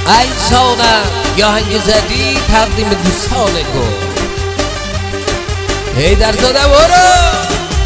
ای سانم یا هنگ زدی تقدیم دوستان گل حیدر زاده برو.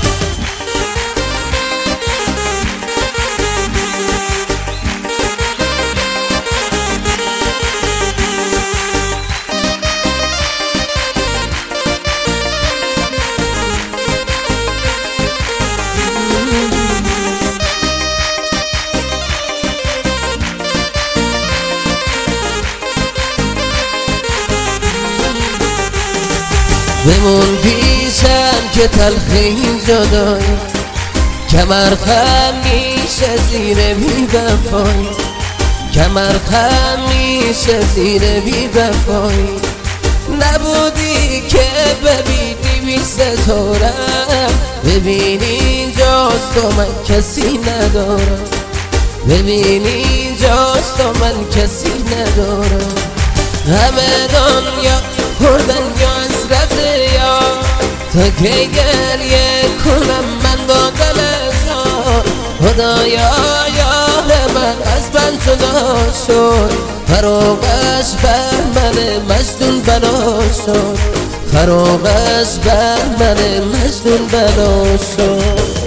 بمون پیشم که تلخ این جدایی کمر خم میشه زیر بی وفایی کمر خم میشه زیر بی وفایی نبودی که ببینی بی ستارم ببینی اینجاست و من کسی ندارم ببینی اینجاست و من کسی ندارم همه دنیا خوردن یا حسرت یا تا که گریه کنم من با دل زار خدایا یار من از من جدا شد فراقش بر من مجنون بلا شد فراقش بر من مجنون بلا شد.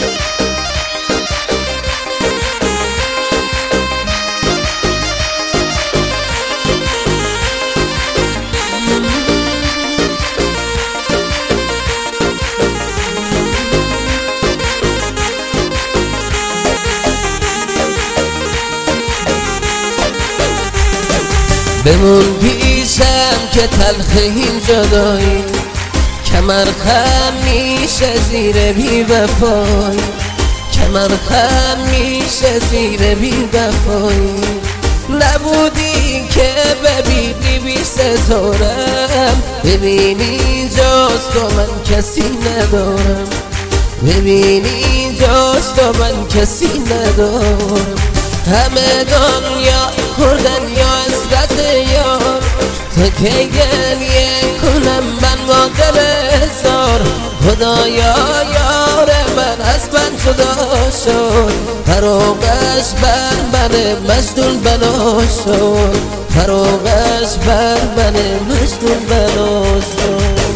بمون پیشم که تلخ این جدایی کمر خم میشه زیر بی وفایی کمر خم میشه زیر بی وفایی نبودی که ببینی بی ستارم ببینی اینجاست و من کسی ندارم ببینی اینجاست و من کسی ندارم همه دنیا خوردن یا حسرت یار تا که گریه کنم من با دل زار خدایا یار من از من جدا شد فراقش بر من مجنون بلا شد فراقش بر من مجنون بلا شد.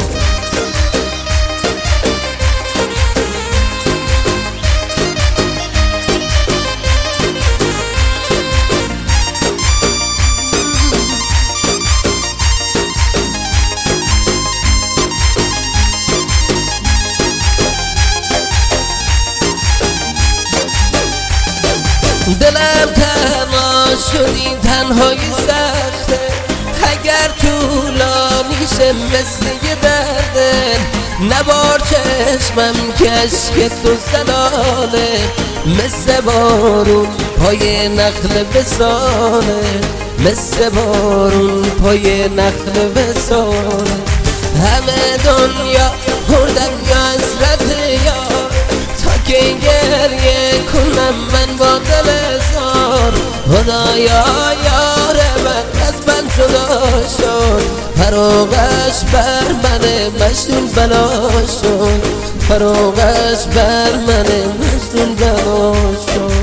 دلم تنها شدی تنهایی سخته اگر طولانی شه مثل یه درده نبار چشمم که عشق تو زلاله مثل بارون پای نخل بسانه مثل بارون پای نخل بسانه همه دنیا خوردن یا حسرت یار تا که گریه کنم من با دل زار خدایا یار من از من جدا شد فراقش بر من مجنون بلا شد فراقش بر من مجنون بلا شد.